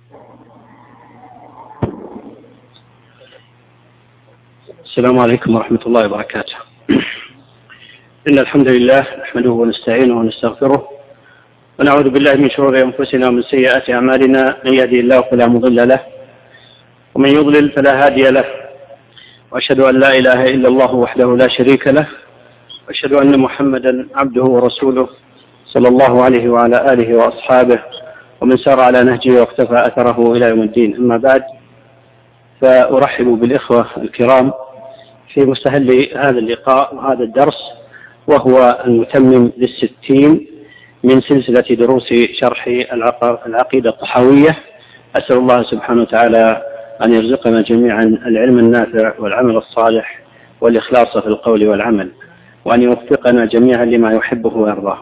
السلام عليكم ورحمة الله وبركاته. إن الحمد لله نحمده ونستعينه ونستغفره ونعوذ بالله من شرور أنفسنا ومن سيئات أعمالنا، من يهده الله فلا مضل له ومن يضلل فلا هادي له، وأشهد أن لا إله إلا الله وحده لا شريك له، وأشهد أن محمدا عبده ورسوله صلى الله عليه وعلى آله وأصحابه ومن سار على نهجه واقتفى أثره إلى يوم الدين. أما بعد، فأرحب بالإخوة الكرام في مستهل هذا اللقاء وهذا الدرس، وهو المتمم لل60 من سلسلة دروس شرح العقيدة الطحاوية. أسأل الله سبحانه وتعالى أن يرزقنا جميعا العلم النافع والعمل الصالح والإخلاص في القول والعمل، وأن يوفقنا جميعا لما يحبه ويرضاه.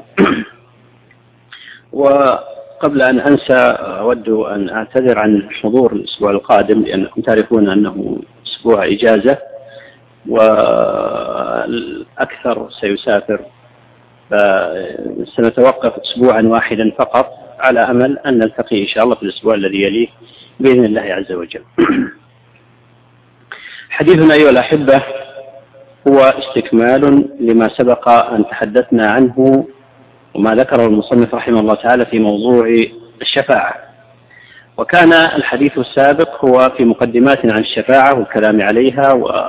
وقبل أن أنسى، أود أن أعتذر عن حضور الأسبوع القادم، لأنكم تعرفون أنه أسبوع إجازة والأكثر سيسافر، فسنتوقف أسبوعا واحدا فقط على أمل أن نلتقي إن شاء الله في الأسبوع الذي يليه بإذن الله عز وجل. حديثنا أيها الأحبة هو استكمال لما سبق أن تحدثنا عنه وما ذكره المصنف رحمه الله تعالى في موضوع الشفاعة. وكان الحديث السابق هو في مقدمات عن الشفاعة والكلام عليها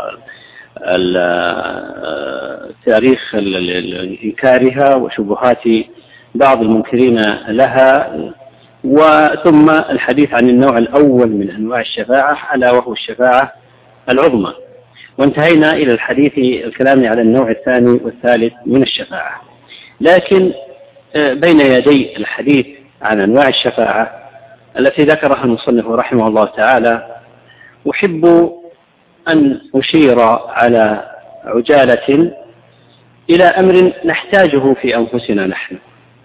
وتاريخ إنكارها وشبهات بعض المنكرين لها، وثم الحديث عن النوع الأول من أنواع الشفاعة ألا وهو الشفاعة العظمى، وانتهينا إلى الكلام على النوع الثاني والثالث من الشفاعة. لكن بين يدي الحديث عن أنواع الشفاعة التي ذكرها المصنف رحمه الله تعالى، أحب أن أشير على عجالة إلى أمر نحتاجه في أنفسنا نحن،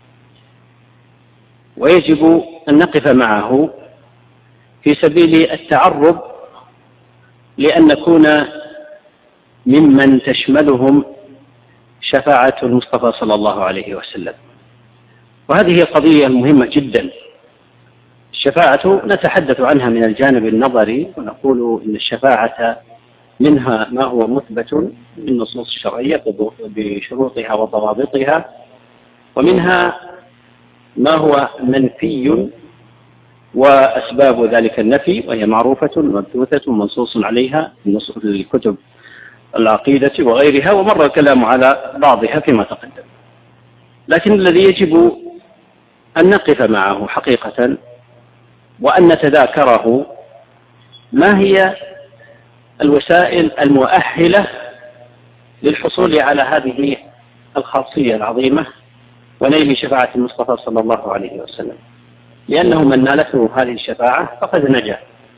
ويجب أن نقف معه في سبيل التعرض لأن نكون ممن تشملهم شفاعة المصطفى صلى الله عليه وسلم. وهذه قضية مهمة جدا. الشفاعة نتحدث عنها من الجانب النظري، ونقول إن الشفاعة منها ما هو مثبت من النصوص الشرعية بشروطها وضوابطها، ومنها ما هو منفي وأسباب ذلك النفي، وهي معروفة مبثوثة منصوص عليها في الكتب العقيدة وغيرها، ومر الكلام على بعضها فيما تقدم. لكن الذي يجب أن نقف معه حقيقة وأن نتذاكره ما هي الوسائل المؤهلة للحصول على هذه الخاصية العظيمة ونيل شفاعة المصطفى صلى الله عليه وسلم، لأنه من نالته هذه الشفاعة فقد نجا،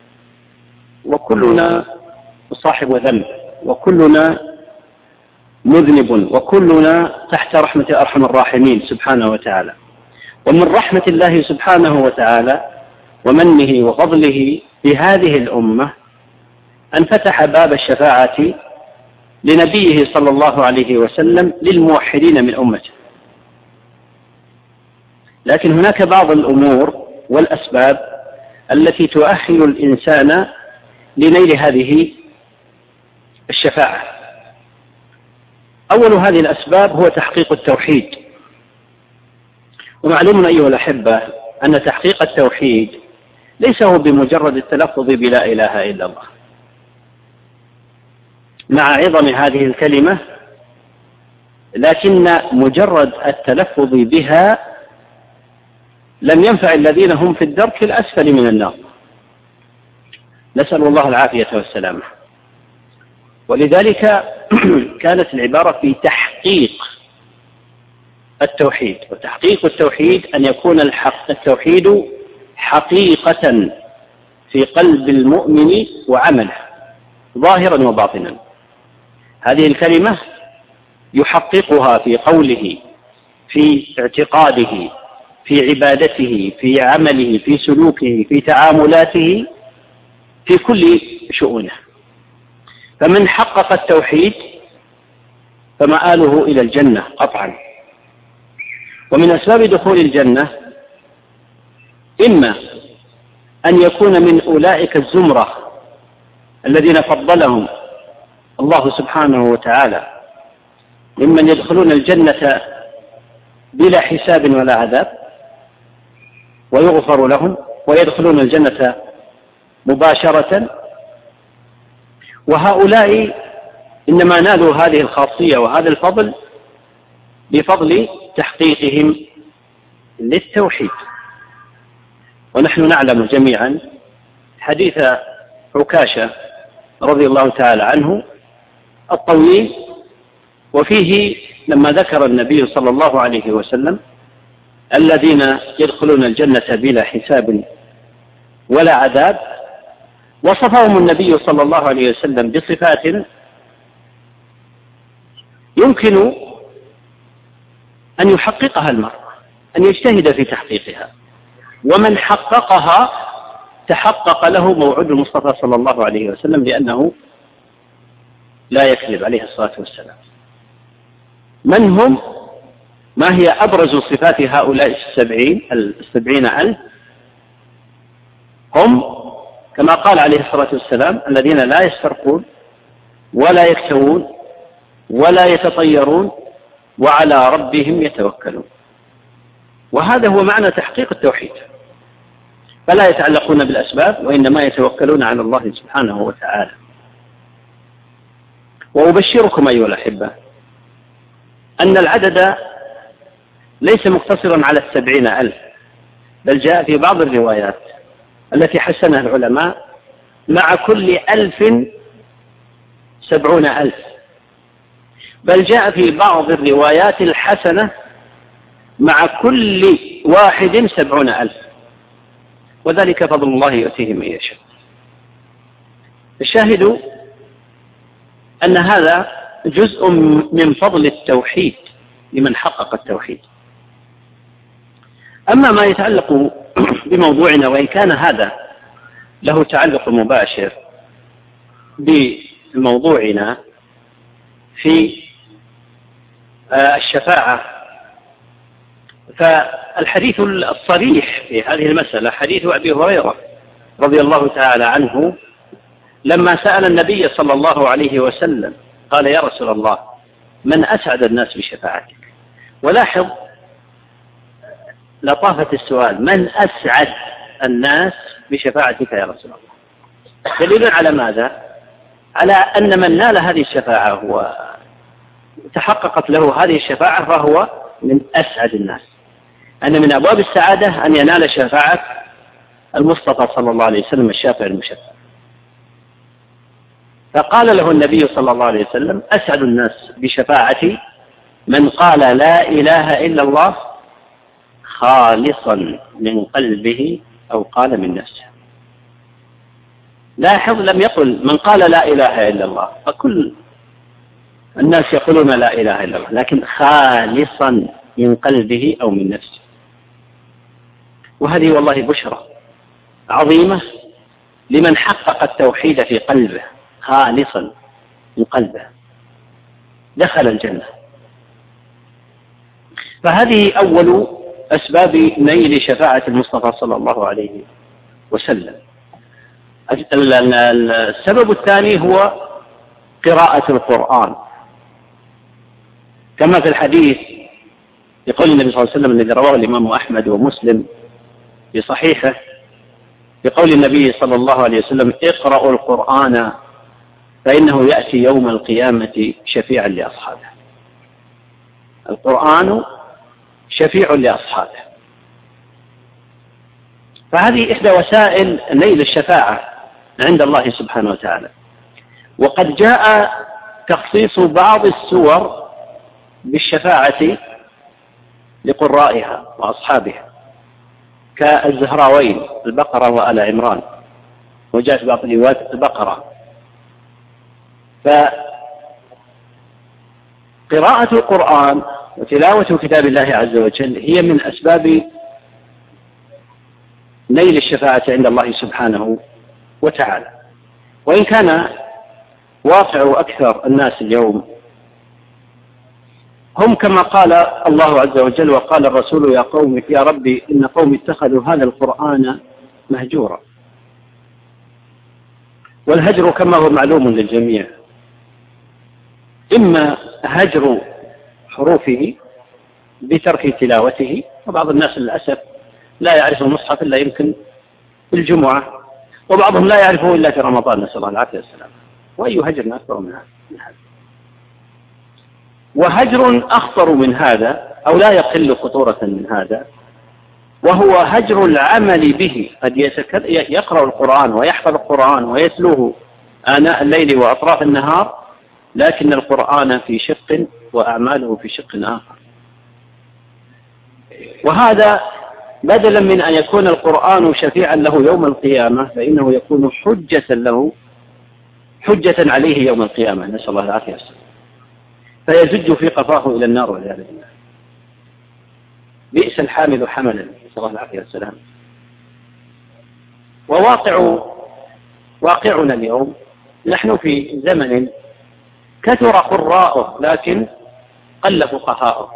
وكلنا صاحب ذنب، وكلنا مذنب، وكلنا تحت رحمة أرحم الراحمين سبحانه وتعالى. ومن رحمة الله سبحانه وتعالى ومنه وفضله بهذه الأمة أن فتح باب الشفاعة لنبيه صلى الله عليه وسلم للموحدين من أمته. لكن هناك بعض الأمور والأسباب التي تؤهل الإنسان لنيل هذه الشفاعة. أول هذه الأسباب هو تحقيق التوحيد. ومعلوم أيها الأحبة أن تحقيق التوحيد ليس هو بمجرد التلفظ بلا إله إلا الله، مع عظم هذه الكلمة، لكن مجرد التلفظ بها لم ينفع الذين هم في الدرك الأسفل من النار، نسأل الله العافية والسلامة. ولذلك كانت العبارة في تحقيق التوحيد، وتحقيق التوحيد أن يكون التوحيد حقيقة في قلب المؤمن وعمله ظاهرا وباطنا. هذه الكلمة يحققها في قوله، في اعتقاده، في عبادته، في عمله، في سلوكه، في تعاملاته، في كل شؤونه. فمن حقق التوحيد فمآله إلى الجنة قطعا. ومن أسباب دخول الجنة إما أن يكون من أولئك الزمرة الذين فضلهم الله سبحانه وتعالى ممن يدخلون الجنة بلا حساب ولا عذاب ويغفر لهم ويدخلون الجنة مباشرة. وهؤلاء إنما نالوا هذه الخاصية وهذا الفضل بفضل تحقيقهم للتوحيد. ونحن نعلم جميعا حديث عكاشة رضي الله تعالى عنه الطويل، وفيه لما ذكر النبي صلى الله عليه وسلم الذين يدخلون الجنة بلا حساب ولا عذاب، وصفهم النبي صلى الله عليه وسلم بصفات يمكن أن يحققها المرء، أن يجتهد في تحقيقها، ومن حققها تحقق له موعد المصطفى صلى الله عليه وسلم لأنه لا يكذب عليه الصلاة والسلام. من هم؟ ما هي أبرز صفات هؤلاء السبعين ألف؟ هم كما قال عليه الصلاة والسلام الذين لا يسترقون ولا يكتوون ولا يتطيرون وعلى ربهم يتوكلون. وهذا هو معنى تحقيق التوحيد، فلا يتعلقون بالأسباب وإنما يتوكلون على الله سبحانه وتعالى. وأبشركم أيها الأحبة أن العدد ليس مقتصرا على 70,000، بل جاء في بعض الروايات التي حسنها العلماء مع كل 1000 70,000، بل جاء في بعض الروايات الحسنة مع كل واحد 70,000، وذلك فضل الله يؤتيه من يشاء. الشاهد أن هذا جزء من فضل التوحيد لمن حقق التوحيد. أما ما يتعلق بموضوعنا، وإن كان هذا له تعلق مباشر بموضوعنا في الشفاعة، فالحديث الصريح في هذه المسألة حديث أبي هريرة رضي الله تعالى عنه لما سأل النبي صلى الله عليه وسلم قال: يا رسول الله، من أسعد الناس بشفاعتك؟ ولاحظ لطافة السؤال، من أسعد الناس بشفاعتك يا رسول الله؟ دليل على ماذا؟ على أن من نال هذه الشفاعة وتحققت له هذه الشفاعة فهو من أسعد الناس، أن من أبواب السعادة أن ينال شفاعة المصطفى صلى الله عليه وسلم الشافع المشفع. فقال له النبي صلى الله عليه وسلم: أسعد الناس بشفاعتي من قال لا إله إلا الله خالصا من قلبه أو قال من نفسه. لاحظ، لم يقل من قال لا إله إلا الله، فكل الناس يقولون لا إله إلا الله، لكن خالصا من قلبه أو من نفسه. وهذه والله بشرى عظيمة لمن حقق التوحيد في قلبه خالصا من قلبه، دخل الجنة. فهذه أول أسباب نيل شفاعة المصطفى صلى الله عليه وسلم. السبب الثاني هو قراءة القرآن، كما في الحديث يقول النبي صلى الله عليه وسلم الذي رواه الإمام أحمد ومسلم في صحيحه، يقول النبي صلى الله عليه وسلم: اقرأوا القرآن فإنه يأتي يوم القيامة شفيعا لأصحابه. القرآن شفيع لأصحابه. فهذه إحدى وسائل نيل الشفاعة عند الله سبحانه وتعالى. وقد جاء تخصيص بعض السور بالشفاعة لقرائها وأصحابها كالزهراوين البقرة وآل عمران، وجاء في بعض الروايات البقرة. فقراءة القرآن وتلاوة كتاب الله عز وجل هي من أسباب نيل الشفاعة عند الله سبحانه وتعالى. وإن كان واقع أكثر الناس اليوم هم كما قال الله عز وجل وقال الرسول: يا قوم يا ربي إن قوم اتخذوا هذا القرآن مهجورا. والهجر كما هو معلوم للجميع إما هجر حروفه بترك تلاوته، وبعض الناس للأسف لا يعرف المصحف إلا يمكن في الجمعة، وبعضهم لا يعرفه إلا في رمضان، نسأل الله العافية والسلام. وأي هجر أكبر من هذا؟ وهجر أخطر من هذا أو لا يقل خطورة من هذا، وهو هجر العمل به. قد يقرأ القرآن ويحفظ القرآن ويتلوه آناء الليل وأطراف النهار، لكن القرآن في شق وأعماله في شق آخر. وهذا بدلا من أن يكون القرآن شفيعا له يوم القيامة، فإنه يكون حجة عليه يوم القيامة، نسأل الله العافية والسلام، فيزج في قفاه إلى النار والعياذ بالله. بئس الحامل حملا، نسأل الله العافية والسلام. واقعنا اليوم نحن في زمن كثر قراءه لكن قل فقهاؤه،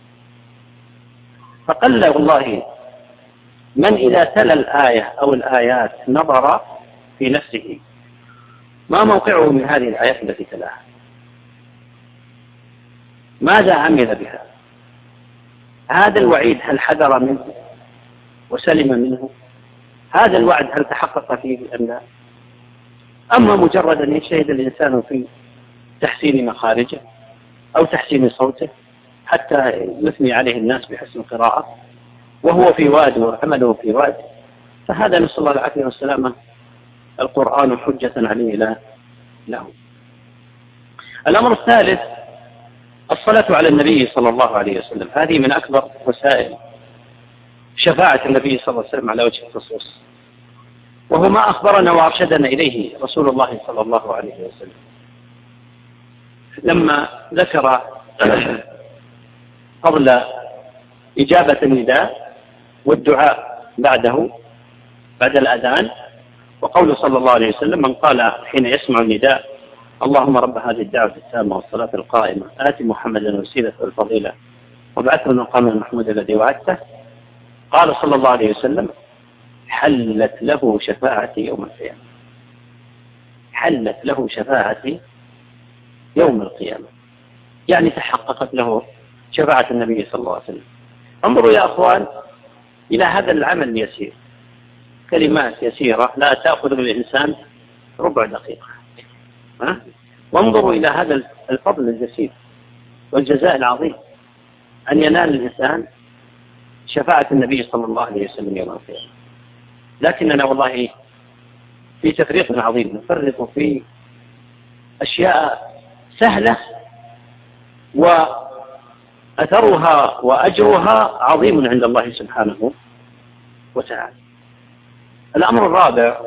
فقل والله من إذا تلا الآية أو الآيات نظر في نفسه ما موقعه من هذه الآيات التي تلاها، ماذا عمل بها، هذا الوعيد هل حذر منه وسلم منه، هذا الوعد هل تحقق فيه أم لا؟ أما مجرد أن يجتهد الإنسان في تحسين مخارجه أو تحسين صوته حتى يثني عليه الناس بحسن القراءة وهو في واد وعمله في واد، فهذا نسأل الله العافية والسلامة القرآن حجة عليه له. الأمر الثالث الصلاة على النبي صلى الله عليه وسلم، هذه من أكبر وسائل شفاعة النبي صلى الله عليه وسلم على وجه الخصوص، وهو ما أخبرنا وأرشدنا إليه رسول الله صلى الله عليه وسلم لما ذكر قبل إجابة النداء والدعاء بعده بعد الأذان، وقول صلى الله عليه وسلم: من قال حين يسمع النداء: اللهم رب هذه الدعوة التامة والصلاة القائمة آت محمدا الوسيلة والفضيلة وابعثه المقام المحمود الذي وعدته، قال صلى الله عليه وسلم: حلت له شفاعتي يوم القيامة. حلت له شفاعتي يوم القيامة، يعني تحققت له شفاعة النبي صلى الله عليه وسلم. انظروا يا أخوان إلى هذا العمل اليسير، كلمات يسيرة لا تأخذ من الإنسان ربع دقيقة، وانظروا إلى هذا الفضل الجسيم والجزاء العظيم أن ينال الإنسان شفاعة النبي صلى الله عليه وسلم يوم القيامة. لكننا والله في تفريط عظيم، نفرط في أشياء سهلة وأثرها وأجرها عظيم عند الله سبحانه وتعالى. الأمر الرابع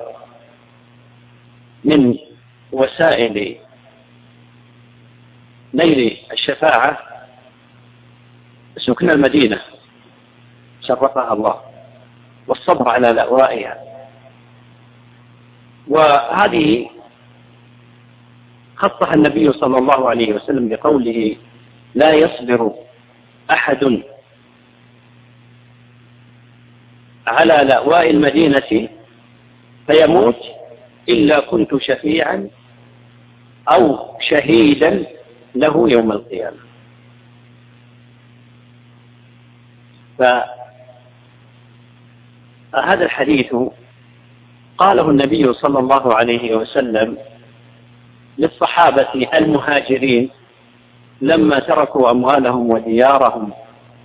من وسائل نيل الشفاعة سكن المدينة شرفها الله والصبر على لأوائها، وهذه خصها النبي صلى الله عليه وسلم بقوله: لا يصبر أحد على لأواء المدينة فيموت إلا كنت شفيعا أو شهيدا له يوم القيامة. فهذا الحديث قاله النبي صلى الله عليه وسلم للصحابة المهاجرين لما تركوا أموالهم وديارهم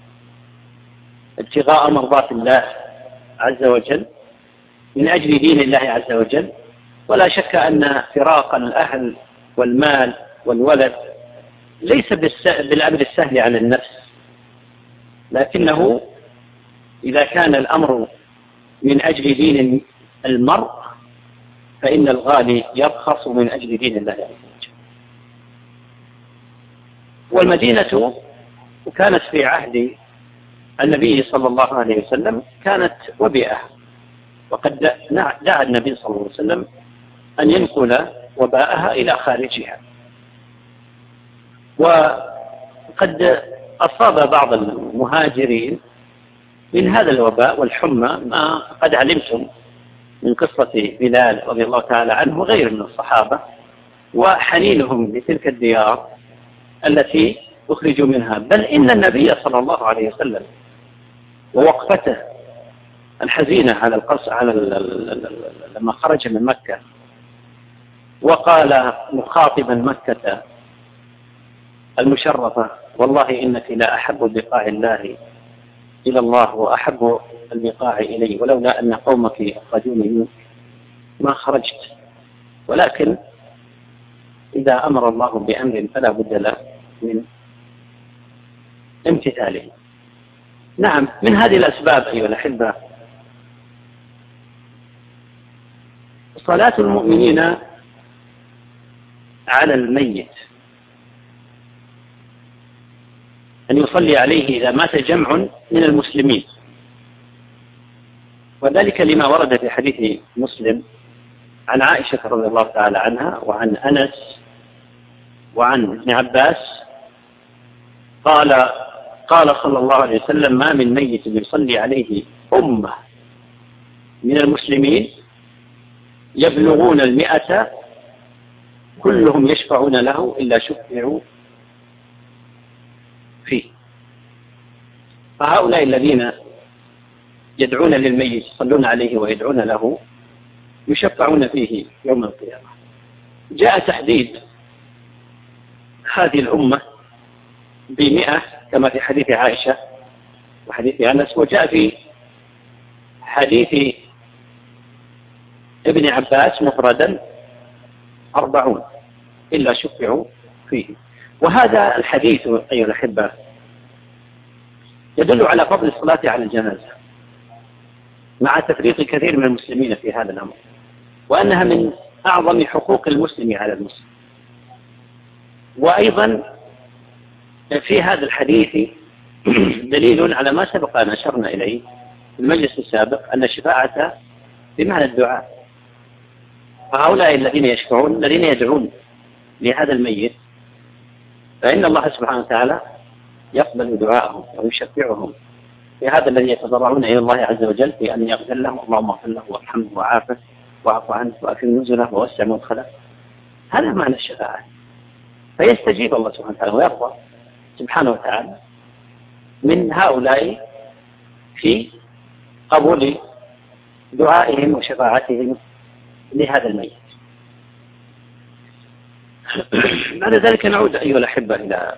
ابتغاء مرضات الله عز وجل من أجل دين الله عز وجل. ولا شك أن فراق الأهل والمال والولد ليس بالأمر السهل على النفس، لكنه إذا كان الأمر من أجل دين المرء فإن الغالي يرخص من أجل دين الله عز وجل. والمدينة كانت في عهد النبي صلى الله عليه وسلم كانت وبيئة، وقد دعا النبي صلى الله عليه وسلم أن ينقل وباءها إلى خارجها، وقد أصاب بعض المهاجرين من هذا الوباء والحمى ما قد علمتم من قصة بلال رضي الله تعالى عنه وغيره من الصحابة وحنينهم لتلك الديار التي أخرجوا منها، بل إن النبي صلى الله عليه وسلم ووقفته الحزينة على القصر لما خرج من مكة وقال مخاطبا مكة المشرفة: والله إنك لا أحب بقاع الله إلى الله وأحب البقاع إلي، ولولا أن قومك أخرجوني ما خرجت، ولكن إذا أمر الله بأمر فلا بد له من امتثاله. نعم، من هذه الأسباب أيها الأحبة صلاة المؤمنين على الميت، أن يصلي عليه إذا مات جمع من المسلمين، وذلك لما ورد في حديث مسلم عن عائشة رضي الله تعالى عنها وعن أنس وعن ابن عباس قال صلى الله عليه وسلم: ما من ميت يصلي عليه أمة من المسلمين يبلغون 100 كلهم يشفعون له إلا شفعوا فيه. فهؤلاء الذين يدعون للميت يصلون عليه ويدعون له يشفعون فيه يوم القيامة. جاء تحديد هذه الأمة ب100 كما في حديث عائشة وحديث أنس، وجاء في حديث ابن عباس مفردا 40 إلا شفعوا فيه. وهذا الحديث أيها الأحبة يدل على فضل الصلاة على الجنازة مع تفريط كثير من المسلمين في هذا الأمر، وأنها من أعظم حقوق المسلم على المسلم. وأيضا في هذا الحديث دليل على ما سبق أن أشرنا إليه في المجلس السابق، أن الشفاعة بمعنى الدعاء. فهؤلاء الذين يشفعون الذين يدعون لهذا الميت فإن الله سبحانه وتعالى يقبل دعاءهم ويشفعهم في هذا الذي يتضرعون إلى الله عز وجل في أن يغفر لهم: اللهم اغفر له وارحمه وعافه واعف عنه وأكرم نزله ووسع مدخله. هذا معنى الشفاعة. فيستجيب الله سبحانه وتعالى ويرضى سبحانه وتعالى من هؤلاء في قبول دعائهم وشفاعتهم لهذا الميت. بعد ذلك نعود أيها الأحبة إلى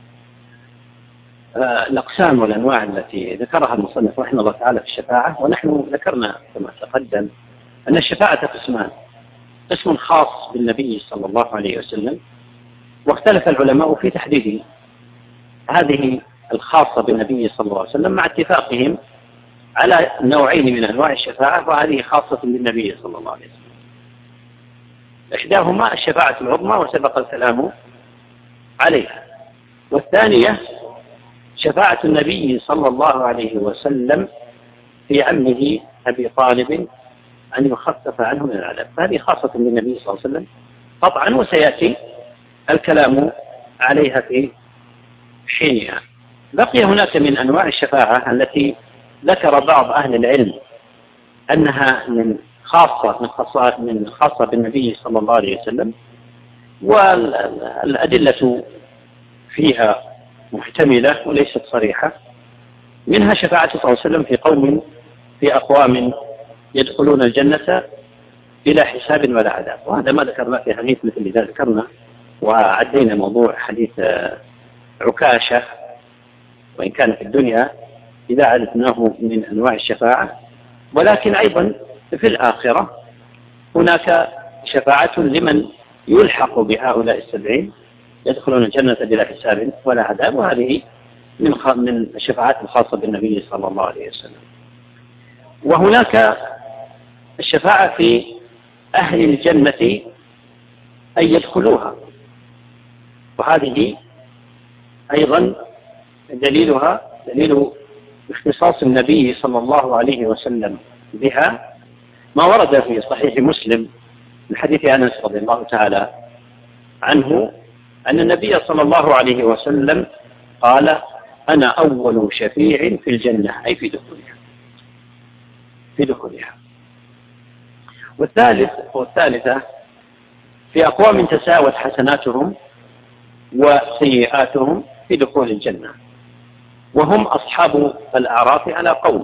الأقسام والأنواع التي ذكرها المصنف رحمه الله تعالى في الشفاعة. ونحن ذكرنا كما تقدم أن الشفاعة قسمان: قسم خاص بالنبي صلى الله عليه وسلم، واختلف العلماء في تحديد هذه الخاصة بالنبي صلى الله عليه وسلم مع اتفاقهم على نوعين من أنواع الشفاعة، وهذه خاصة بالنبي صلى الله عليه وسلم. إحداهما الشفاعة العظمى وسبق الكلام عليها، والثانية شفاعة النبي صلى الله عليه وسلم في عمه أبي طالب أن يخفف عنه من العذاب، فهذه خاصة بالنبي صلى الله عليه وسلم قطعا، وسيأتي الكلام عليها في حينها. بقي هناك من أنواع الشفاعة التي ذكر بعض أهل العلم أنها من خاصة بالنبي صلى الله عليه وسلم، والأدلة فيها محتملة وليست صريحة. منها شفاعة صلى الله عليه وسلم في أقوام يدخلون الجنة بلا حساب ولا عذاب، وهذا ما ذكرنا في حديث مثل إذا ذكرنا وعدينا موضوع حديث عكاشة، وإن كان في الدنيا إذا عرفناه من أنواع الشفاعة. ولكن أيضا في الآخرة هناك شفاعة لمن يلحق بهؤلاء 70 يدخلون الجنة بلا حساب ولا عذاب، وهذه من الشفاعات الخاصة بالنبي صلى الله عليه وسلم. وهناك الشفاعة في أهل الجنة أن يدخلوها، وهذه أيضا دليلها دليل اختصاص النبي صلى الله عليه وسلم بها ما ورد في صحيح مسلم من حديث أنس رضي الله تعالى عنه أن النبي صلى الله عليه وسلم قال: أنا أول شفيع في الجنة، أي في دخولها. والثالثة في أقوام تساوت حسناتهم وسيئاتهم في دخول الجنة، وهم أصحاب الأعراف على قول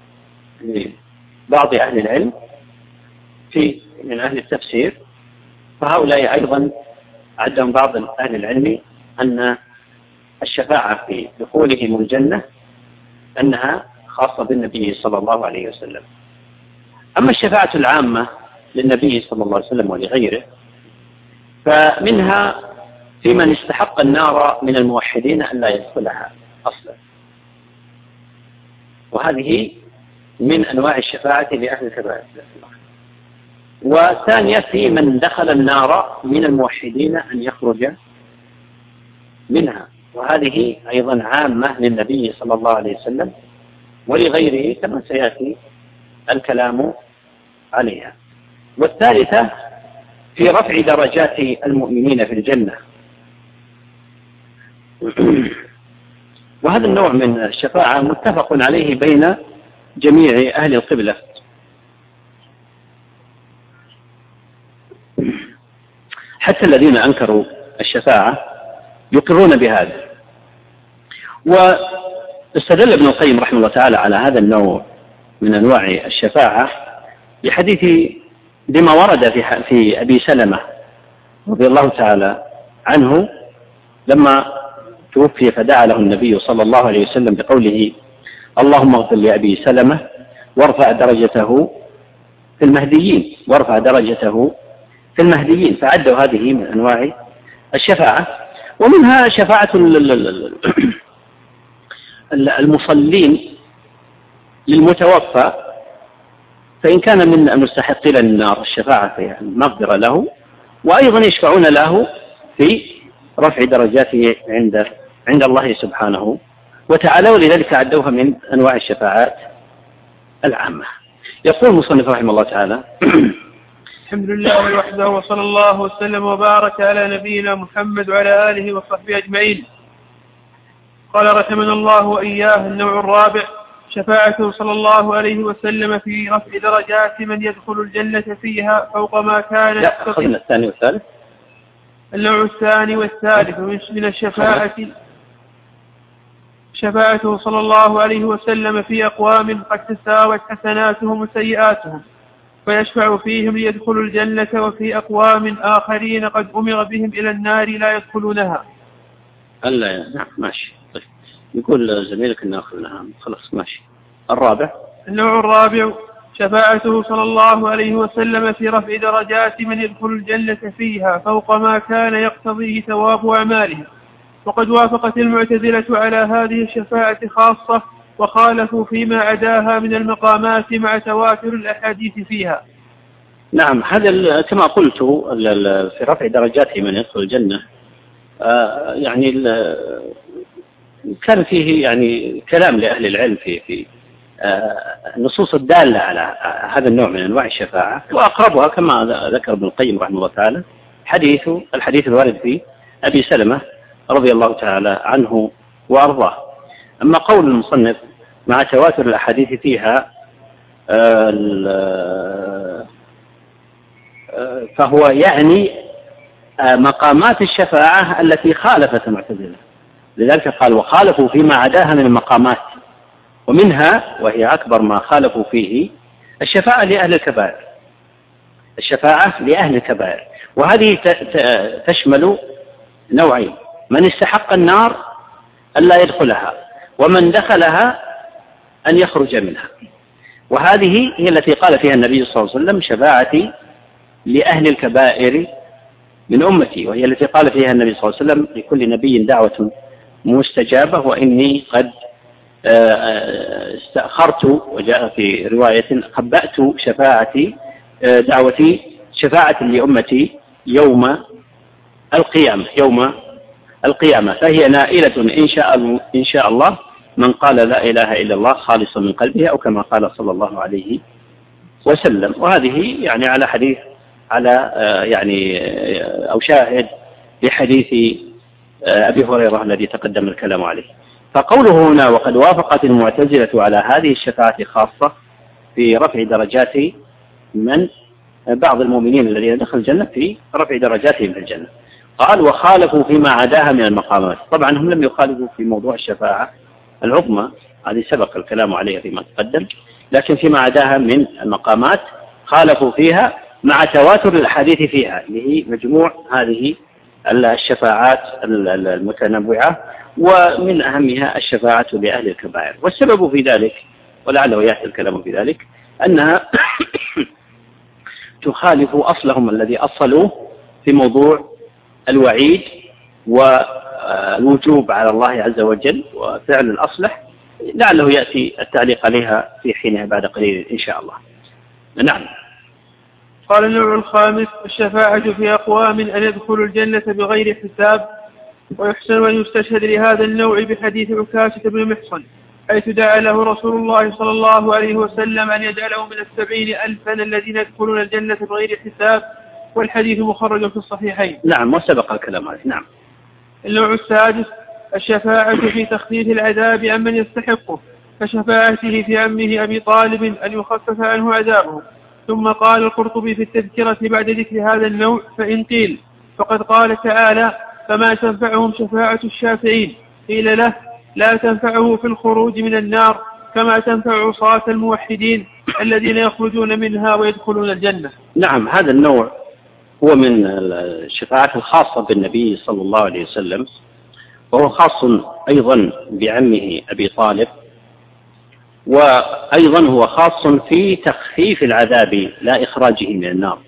بعض أهل العلم من أهل التفسير، فهؤلاء أيضا عدهم بعض أهل العلم أن الشفاعة في دخولهم الجنة أنها خاصة بالنبي صلى الله عليه وسلم. أما الشفاعة العامة للنبي صلى الله عليه وسلم ولغيره فمنها في من استحق النار من الموحدين أن لا يدخلها أصلا، وهذه من أنواع الشفاعة لأهل الكبائر. والثانية في من دخل النار من الموحدين أن يخرج منها، وهذه أيضا عامة للنبي صلى الله عليه وسلم ولغيره كما سيأتي الكلام عليها. والثالثة في رفع درجات المؤمنين في الجنة، وهذا النوع من الشفاعة متفق عليه بين جميع أهل القبلة، حتى الذين أنكروا الشفاعة يقرون بهذا. واستدل ابن القيم رحمه الله تعالى على هذا النوع من أنواع الشفاعة بحديث بما ورد في أبي سلمة رضي الله تعالى عنه لما توفي فدعا له النبي صلى الله عليه وسلم بقوله اللهم اغفر لأبي سلمة وارفع درجته في المهديين، فعدوا هذه من أنواع الشفاعة. ومنها شفاعة المصلين للمتوفى، فإن كان من المستحقين للنار الشفاعة فيها المغفرة له، وأيضا يشفعون له في رفع درجاته عند الله سبحانه وتعالى، ولذلك عدوها من أنواع الشفاعات العامة. يقول المصنف رحمه الله تعالى الحمد لله وحده، وصلى الله وسلم وبارك على نبينا محمد وعلى آله وصحبه أجمعين. قال رحمنا الله وإياه: النوع الرابع شفاعته صلى الله عليه وسلم في رفع درجات من يدخل الجنة فيها فوق ما كان. لا، أخذنا الثاني والثالث. النوع الثاني والثالث من الشفاعة شفاعته صلى الله عليه وسلم في أقوام قد تساوت حسناتهم وسيئاتهم فيشفع فيهم ليدخلوا الجنة، وفي أقوام آخرين قد أمر بهم إلى النار لا يدخلونها. نعم ماشي. طيب يقول زميلك أن أخذناها خلاص ماشي. الرابع النوع الرابع شفاعته صلى الله عليه وسلم في رفع درجات من يدخل الجنة فيها فوق ما كان يقتضيه ثواب أعماله. وقد وافقت المعتزلة على هذه الشفاعة خاصة، وخالفوا فيما عداها من المقامات مع تواتر الأحاديث فيها. نعم، هذا كما قلت في رفع درجات من يدخل الجنة يعني كان فيه يعني كلام لأهل العلم في النصوص الدالة على هذا النوع من أنواع الشفاعة، وأقربها كما ذكر ابن القيم رحمه الله تعالى الحديث الوارد في أبي سلمة رضي الله تعالى عنه وأرضاه. أما قول المصنف مع تواتر الأحاديث فيها فهو يعني مقامات الشفاعة التي خالفت المعتزلة، لذلك قال وخالفوا فيما عداها من المقامات، ومنها وهي أكبر ما خالفوا فيه الشفاعة لأهل الكبائر، وهذه تشمل نوعين: من استحق النار أن لا يدخلها، ومن دخلها أن يخرج منها. وهذه هي التي قال فيها النبي صلى الله عليه وسلم شفاعتي لأهل الكبائر من أمتي، وهي التي قال فيها النبي صلى الله عليه وسلم لكل نبي دعوة مستجابة وإني قد استأخرت، وجاء في رواية خبأت شفاعة لأمتي يوم القيامة فهي نائلة إن شاء الله من قال لا إله إلا الله خالصا من قلبه، أو كما قال صلى الله عليه وسلم. وهذه يعني على حديث أو شاهد لحديث أبي هريرة الذي تقدم الكلام عليه. فقوله هنا وقد وافقت المعتزلة على هذه الشفاعة خاصة في رفع درجات من بعض المؤمنين الذين دخلوا الجنة في رفع درجاتهم في الجنة. قال وخالفوا فيما عداها من المقامات. طبعا هم لم يخالفوا في موضوع الشفاعة العظمى، هذه سبق الكلام عليها فيما تقدم، لكن فيما عداها من المقامات خالفوا فيها مع تواتر الأحاديث فيها، اللي هي مجموع هذه الشفاعات المتنوعة، ومن أهمها الشفاعة لأهل الكبائر. والسبب في ذلك، ولعله يأتي الكلام في ذلك، أنها تخالف أصلهم الذي أصلوه في موضوع الوعيد والوجوب على الله عز وجل وفعل الأصلح. لعله يأتي التعليق عليها في حينها بعد قليل إن شاء الله. نعم. قال النوع الخامس: الشفاعة في أقوام أن يدخلوا الجنة بغير حساب. ويحسن أن يستشهد لهذا النوع بحديث عكاشة بن محصن، حيث دعا له رسول الله صلى الله عليه وسلم أن يجعله من 70,000 الذين يدخلون الجنة بغير حساب، والحديث مخرج في الصحيحين. نعم، وسبق الكلام عليه. نعم. النوع السادس: الشفاعة في تخفيف العذاب عمن يستحقه، كشفاعته في عمه أبي طالب أن يخفف عنه عذابه. ثم قال القرطبي في التذكرة بعد ذكر هذا النوع: فإن قيل فقد قال تعالى: فما تنفعهم شفاعة الشافعين. قيل له: لا تنفعه في الخروج من النار كما تنفع عصاة الموحدين الذين يخرجون منها ويدخلون الجنة. نعم، هذا النوع هو من الشفاعات الخاصة بالنبي صلى الله عليه وسلم، وهو خاص أيضا بعمه أبي طالب، وأيضا هو خاص في تخفيف العذاب لا إخراجه من النار.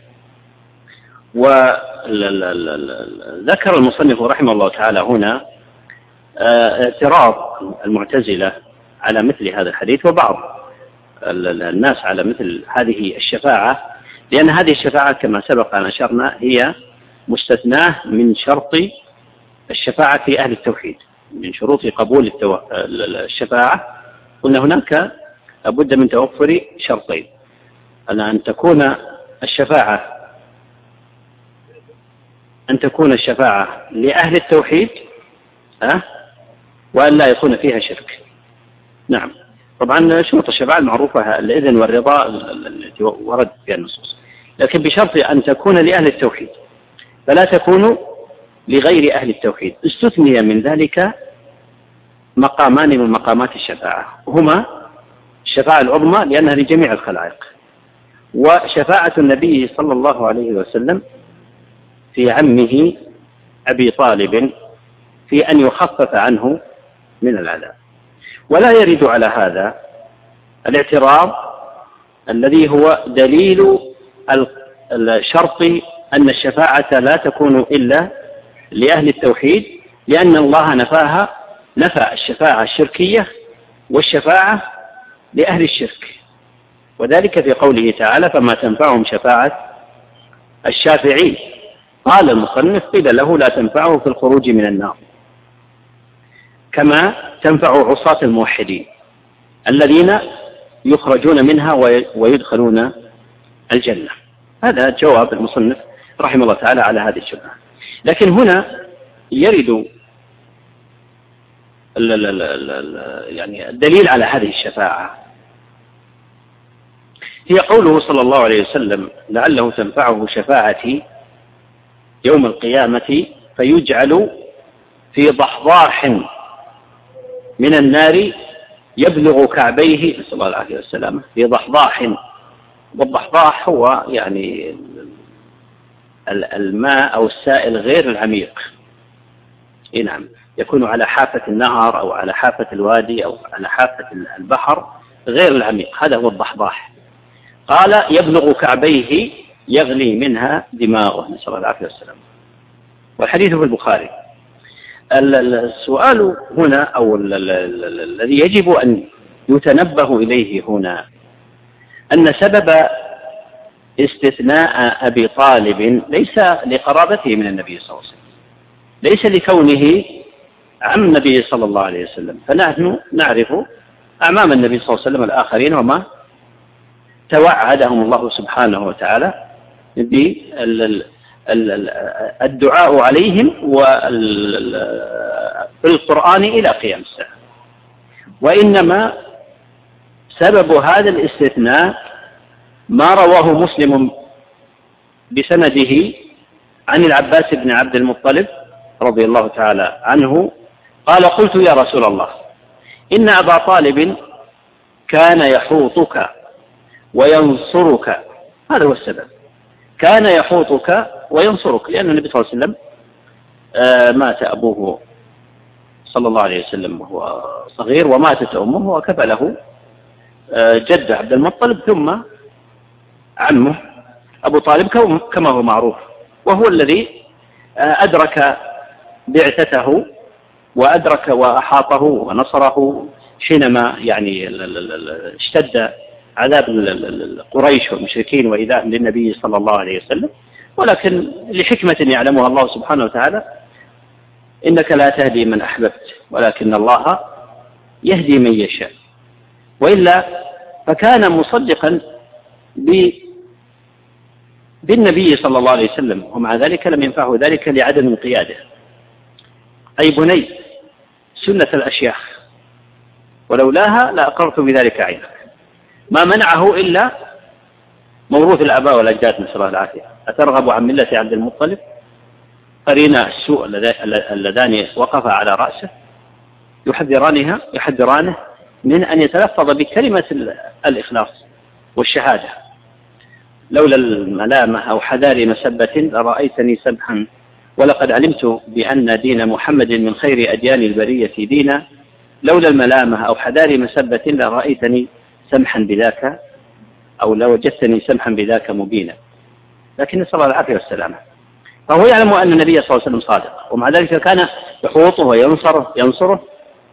وذكر المصنف رحمه الله تعالى هنا اعتراض المعتزلة على مثل هذا الحديث وبعض الناس على مثل هذه الشفاعة، لأن هذه الشفاعة كما سبق أن أشرنا هي مستثناة من شرط الشفاعة في أهل التوحيد، من شروط قبول الشفاعة. قلنا هناك لابد من توفر شرطين: أن تكون الشفاعة لأهل التوحيد، وأن لا يكون فيها شرك. نعم، طبعا شروط الشفاعة المعروفة الإذن والرضا التي ورد فيها النصوص، لكن بشرط أن تكون لأهل التوحيد، فلا تكون لغير أهل التوحيد. استثني من ذلك مقامان من مقامات الشفاعة، هما الشفاعة العظمى لأنها لجميع الخلائق، وشفاعة النبي صلى الله عليه وسلم في عمه أبي طالب في أن يخفف عنه من العذاب. ولا يرد على هذا الاعتراض الذي هو دليل الشرط أن الشفاعة لا تكون إلا لأهل التوحيد، لأن الله نفى الشفاعة الشركية والشفاعة لأهل الشرك، وذلك في قوله تعالى: فما تنفعهم شفاعة الشافعين. قال المصنف: قيل له: لا تنفعه في الخروج من النار كما تنفع عصاة الموحدين الذين يخرجون منها ويدخلون الجنة. هذا جواب المصنف رحمه الله تعالى على هذه الشبهة. لكن هنا يرد يعني الدليل على هذه الشفاعة هي قوله صلى الله عليه وسلم: لعله تنفعه شفاعتي يوم القيامة فيجعل في ضحضاح من النار يبلغ كعبيه، نسأل الله العافية والسلامة، في ضحضاح. والضحضاح هو يعني الماء أو السائل غير العميق، نعم، يكون على حافة النهر أو على حافة الوادي أو على حافة البحر غير العميق، هذا هو الضحضاح. قال: يبلغ كعبيه يغلي منها دماغه، نسأل الله العافية والسلام. والحديث في البخاري. السؤال هنا أو الذي يجب أن يتنبه إليه هنا أن سبب استثناء أبي طالب ليس لقرابته من النبي صلى الله عليه وسلم، ليس لكونه عم النبي صلى الله عليه وسلم، فنحن نعرف أعمام النبي صلى الله عليه وسلم الآخرين وما توعدهم الله سبحانه وتعالى بالدعاء عليهم في القرآن إلى قيام الساعة. وإنما سبب هذا الاستثناء ما رواه مسلم بسنده عن العباس بن عبد المطلب رضي الله تعالى عنه قال قلت يا رسول الله إن أبا طالب كان يحوطك وينصرك. هذا هو السبب، كان يحوطك وينصرك، لأن النبي صلى الله عليه وسلم مات أبوه صلى الله عليه وسلم وهو صغير، وماتت أمه وكفله جد عبد المطلب ثم عمه أبو طالب كما هو معروف، وهو الذي أدرك بعثته وأدرك وأحاطه ونصره حينما يعني اشتد عذاب قريش والمشركين وإيذاء للنبي صلى الله عليه وسلم، ولكن لحكمة يعلمها الله سبحانه وتعالى إنك لا تهدي من أحببت ولكن الله يهدي من يشاء، وإلا فكان مصدقا بالنبي صلى الله عليه وسلم، ومع ذلك لم ينفعه ذلك لعدم انقياده. أي بني سنة الأشياخ ولولاها لأقرت بذلك عينك، ما منعه إلا موروث الآباء والأجداد نسأل الله العافية. أترغب عن ملة عبد المطلب؟ قرينا السوء اللذان وقفا على رأسه يحذرانه من أن يتلفظ بكلمة الإخلاص والشهادة. لولا الملامة أو حذار مسبة لرأيتني سمحا، ولقد علمت بأن دين محمد من خير أديان البرية دينا، لولا الملامة أو حذار مسبة لرأيتني سمحا بذاك، أو لوجدتني سمحا بذاك مبينا. لكن نسأل الله العافية والسلامة. فهو يعلم أن النبي صلى الله عليه وسلم صادق، ومع ذلك كان يحوطه وينصره